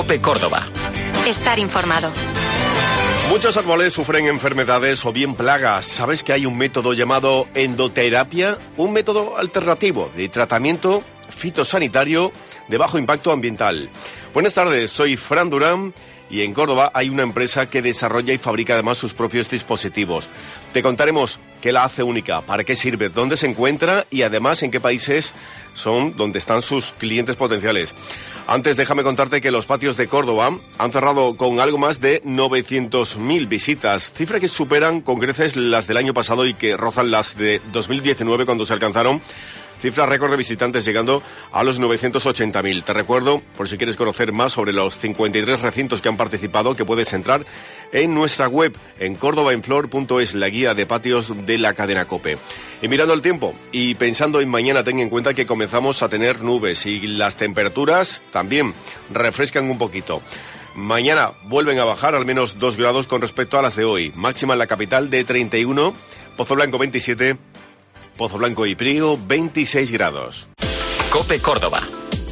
COPE Córdoba. Estar informado. Muchos árboles sufren enfermedades o bien plagas. ¿Sabes que hay un método llamado endoterapia? Un método alternativo de tratamiento fitosanitario de bajo impacto ambiental. Buenas tardes, soy Fran Durán y en Córdoba hay una empresa que desarrolla y fabrica además sus propios dispositivos. Te contaremos qué la hace única, para qué sirve, dónde se encuentra y además en qué países son donde están sus clientes potenciales. Antes, déjame contarte que los patios de Córdoba han cerrado con algo más de 900.000 visitas, cifra que superan con creces las del año pasado y que rozan las de 2019 cuando se alcanzaron cifra récord de visitantes llegando a los 980.000. Te recuerdo, por si quieres conocer más sobre los 53 recintos que han participado, que puedes entrar en nuestra web en cordobaenflor.es, la guía de patios de la cadena COPE. Y mirando el tiempo y pensando en mañana, ten en cuenta que comenzamos a tener nubes y las temperaturas también refrescan un poquito. Mañana vuelven a bajar al menos 2 grados con respecto a las de hoy. Máxima en la capital de 31, Pozo Blanco 27, Pozo Blanco y Priego 26 grados. COPE Córdoba.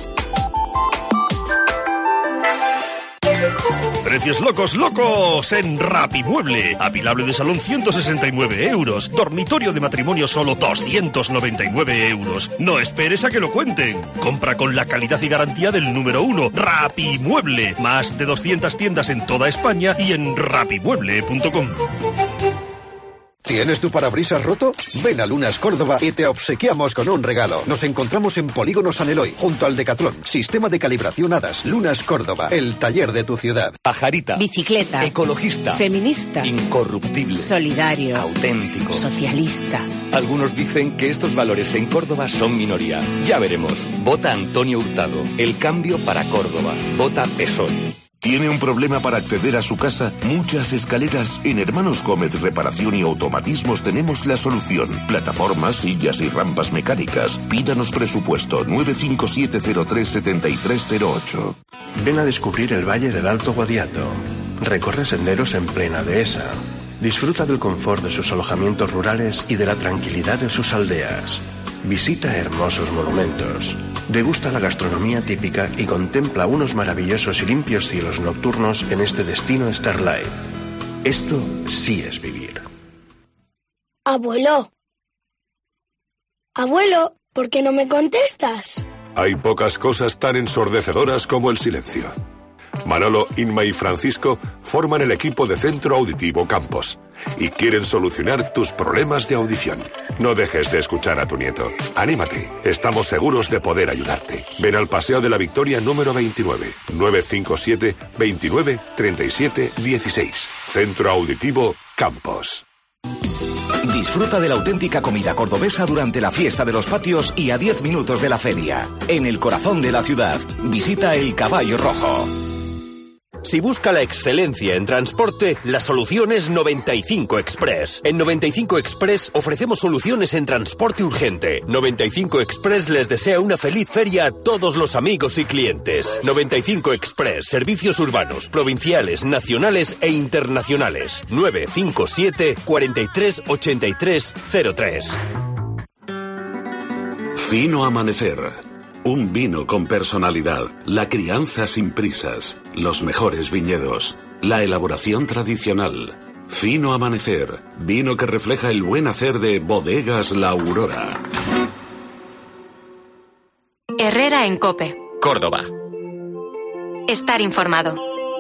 Precios locos en Rapimueble. Apilable de salón 169 euros. Dormitorio de matrimonio solo 299 euros. No esperes a que lo cuenten. Compra con la calidad y garantía del número 1, Rapimueble. Más de 200 tiendas en toda España y en rapimueble.com. ¿Tienes tu parabrisas roto? Ven a Lunas Córdoba y te obsequiamos con un regalo. Nos encontramos en Polígono San Eloy, junto al Decatlón. Sistema de calibración HADAS. Lunas Córdoba, el taller de tu ciudad. Pajarita. Bicicleta. Ecologista. Feminista. Incorruptible. Solidario. Auténtico. Socialista. Algunos dicen que estos valores en Córdoba son minoría. Ya veremos. Vota Antonio Hurtado. El cambio para Córdoba. Vota PSOE. ¿Tiene un problema para acceder a su casa? Muchas escaleras. En Hermanos Gómez Reparación y Automatismos tenemos la solución. Plataformas, sillas y rampas mecánicas. Pídanos presupuesto 957037308. Ven a descubrir el Valle del Alto Guadiato. Recorre senderos en plena dehesa. Disfruta del confort de sus alojamientos rurales y de la tranquilidad de sus aldeas. Visita hermosos monumentos. Degusta la gastronomía típica y contempla unos maravillosos y limpios cielos nocturnos en este destino Starlight. Esto sí es vivir. Abuelo. Abuelo, ¿por qué no me contestas? Hay pocas cosas tan ensordecedoras como el silencio. Manolo, Inma y Francisco forman el equipo de Centro Auditivo Campos y quieren solucionar tus problemas de audición. No dejes de escuchar a tu nieto. Anímate, estamos seguros de poder ayudarte. Ven al Paseo de la Victoria número 29, 957 29 37 16. Centro Auditivo Campos. Disfruta de la auténtica comida cordobesa durante la fiesta de los patios y a 10 minutos de la feria. En el corazón de la ciudad, visita el Caballo Rojo. Si busca la excelencia en transporte, la solución es 95 Express. En 95 Express ofrecemos soluciones en transporte urgente. 95 Express les desea una feliz feria a todos los amigos y clientes. 95 Express, servicios urbanos, provinciales, nacionales e internacionales. 957 43 83 03. Fino Amanecer. Un vino con personalidad, la crianza sin prisas, los mejores viñedos, la elaboración tradicional. Fino Amanecer, vino que refleja el buen hacer de Bodegas La Aurora. Herrera en COPE. Córdoba. Estar informado.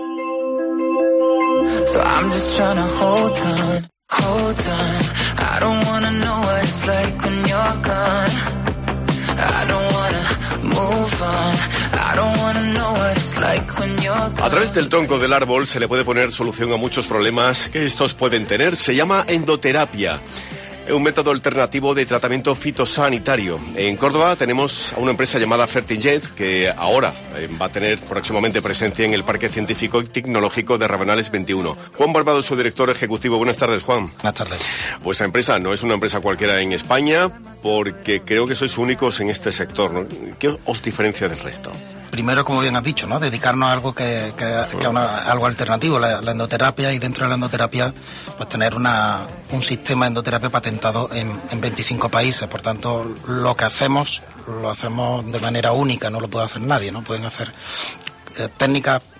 So I'm just trying to hold on. I don't wanna know what it's like when you're gone. I don't wanna move on. I don't wanna know what it's like when you're gone. A través del tronco del árbol se le puede poner solución a muchos problemas que estos pueden tener. Se llama endoterapia. Un método alternativo de tratamiento fitosanitario. En Córdoba tenemos a una empresa llamada Fertinjet que ahora va a tener próximamente presencia en el Parque Científico y Tecnológico de Rabanales 21. Juan Barbado, su director ejecutivo. Buenas tardes, Juan. Buenas tardes. Pues la empresa no es una empresa cualquiera en España porque creo que sois únicos en este sector, ¿no? ¿Qué os diferencia del resto? Primero, como bien has dicho, ¿no? Dedicarnos a algo algo alternativo, la endoterapia, y dentro de la endoterapia pues tener un sistema de endoterapia patentado en 25 países. Por tanto, lo que hacemos, lo hacemos de manera única, no lo puede hacer nadie, ¿no? Pueden hacer técnicas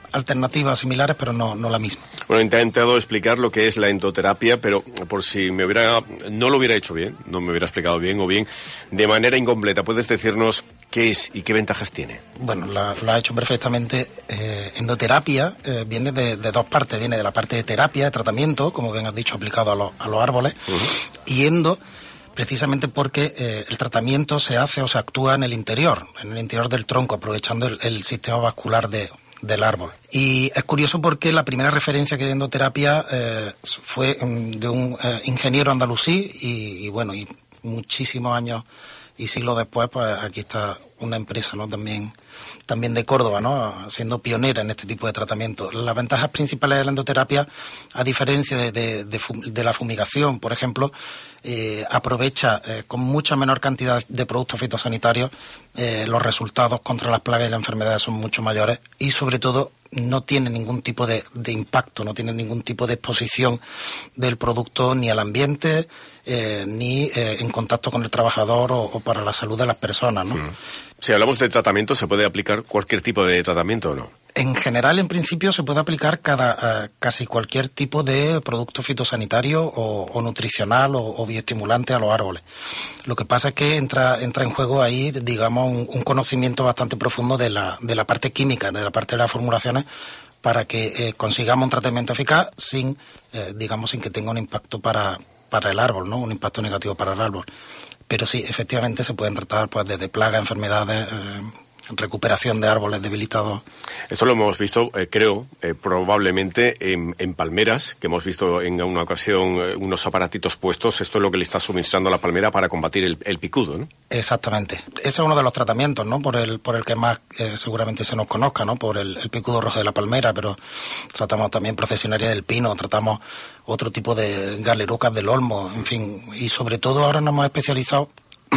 alternativas similares, pero no la misma. Bueno, he intentado explicar lo que es la endoterapia, pero por si no lo hubiera hecho bien, no me hubiera explicado bien o bien de manera incompleta, ¿puedes decirnos qué es y qué ventajas tiene? Bueno, lo ha hecho perfectamente. Endoterapia viene de dos partes. Viene de la parte de terapia, de tratamiento, como bien has dicho, aplicado a los árboles, y endo, precisamente porque el tratamiento se hace o se actúa en el interior del tronco, aprovechando el sistema vascular del árbol. Y es curioso porque la primera referencia que de endoterapia fue de un ingeniero andalusí y muchísimos años y siglos después, pues aquí está una empresa, ¿no? También de Córdoba, ¿no? Siendo pionera en este tipo de tratamiento. Las ventajas principales de la endoterapia, a diferencia de la fumigación, por ejemplo, aprovecha con mucha menor cantidad de productos fitosanitarios, los resultados contra las plagas y las enfermedades son mucho mayores y, sobre todo, no tiene ningún tipo de impacto, no tiene ningún tipo de exposición del producto ni al ambiente, ni en contacto con el trabajador o para la salud de las personas, ¿no? Si hablamos de tratamiento, ¿se puede aplicar cualquier tipo de tratamiento o no? En general, en principio, se puede aplicar casi cualquier tipo de producto fitosanitario o nutricional o bioestimulante a los árboles. Lo que pasa es que entra en juego ahí, digamos, un conocimiento bastante profundo de la parte química, de la parte de las formulaciones, para que consigamos un tratamiento eficaz sin que tenga un impacto para el árbol, ¿no? Un impacto negativo para el árbol. Pero sí, efectivamente se pueden tratar pues desde plagas, enfermedades, recuperación de árboles debilitados. Esto lo hemos visto, probablemente en palmeras, que hemos visto en una ocasión unos aparatitos puestos. Esto es lo que le está suministrando a la palmera para combatir el picudo, ¿no? Exactamente. Ese es uno de los tratamientos, ¿no? Por el que más seguramente se nos conozca, ¿no? Por el picudo rojo de la palmera, pero tratamos también procesionaria del pino, tratamos otro tipo de galerucas del olmo, en fin. Y sobre todo ahora nos hemos especializado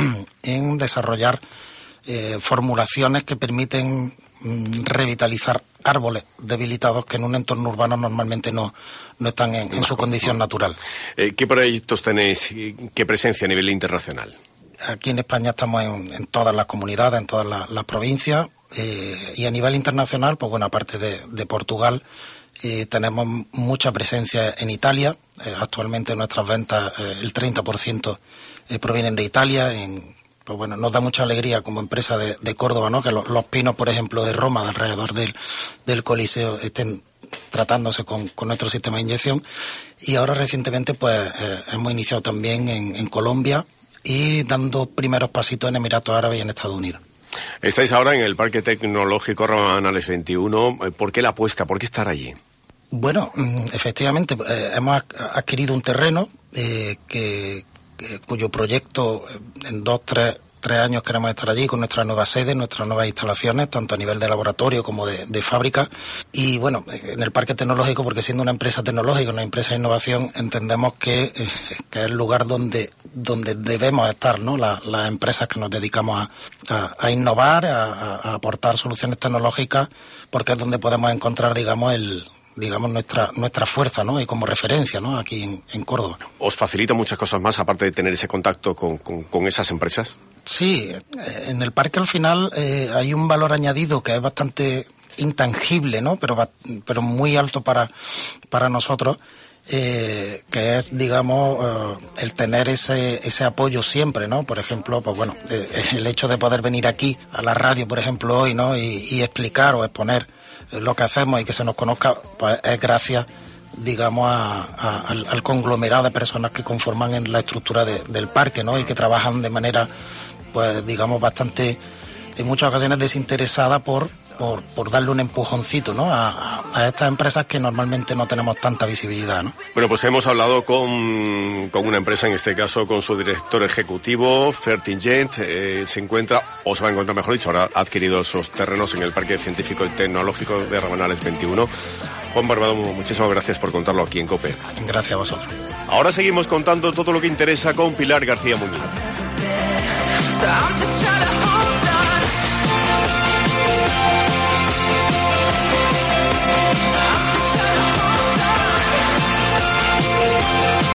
en desarrollar formulaciones que permiten revitalizar árboles debilitados que en un entorno urbano normalmente no están en su condición natural. ¿Qué proyectos tenéis? ¿Qué presencia a nivel internacional? Aquí en España estamos en todas las comunidades, en todas las provincias, y a nivel internacional, pues bueno, aparte de Portugal, tenemos mucha presencia en Italia. Actualmente nuestras ventas, el 30% provienen de Italia. Pues bueno, nos da mucha alegría como empresa de Córdoba, ¿no? Que los pinos, por ejemplo, de Roma, de alrededor del Coliseo, estén tratándose con nuestro sistema de inyección. Y ahora recientemente pues hemos iniciado también en Colombia y dando primeros pasitos en Emiratos Árabes y en Estados Unidos. Estáis ahora en el Parque Tecnológico Rabanales 21. ¿Por qué la apuesta? ¿Por qué estar allí? Bueno, efectivamente, hemos adquirido un terreno cuyo proyecto en 2-3 años queremos estar allí con nuestra nueva sede, nuestras nuevas instalaciones, tanto a nivel de laboratorio como de fábrica. Y bueno, en el Parque Tecnológico, porque siendo una empresa tecnológica, una empresa de innovación, entendemos que es el lugar donde debemos estar, ¿no? Las empresas que nos dedicamos a innovar, a aportar soluciones tecnológicas, porque es donde podemos encontrar, digamos, nuestra fuerza, ¿no? Y como referencia, ¿no? Aquí en Córdoba. ¿Os facilita muchas cosas más, aparte de tener ese contacto con esas empresas? Sí, en el parque al final hay un valor añadido que es bastante intangible, ¿no? Pero muy alto para nosotros, que es, digamos, el tener ese apoyo siempre, ¿no? Por ejemplo, pues bueno, el hecho de poder venir aquí a la radio, por ejemplo, hoy, ¿no? Y explicar o exponer lo que hacemos y que se nos conozca, pues es gracias, digamos, al conglomerado de personas que conforman en la estructura del parque, ¿no? Y que trabajan de manera, pues digamos, bastante, en muchas ocasiones desinteresada por darle un empujoncito, ¿no? A estas empresas que normalmente no tenemos tanta visibilidad, ¿no? Bueno, pues hemos hablado con una empresa, en este caso con su director ejecutivo, Fertingent. Se va a encontrar, mejor dicho, ahora ha adquirido esos terrenos en el Parque Científico y Tecnológico de Rabanales 21. Juan Barbado, muchísimas gracias por contarlo aquí en COPE. Gracias a vosotros. Ahora seguimos contando todo lo que interesa con Pilar García Muñoz.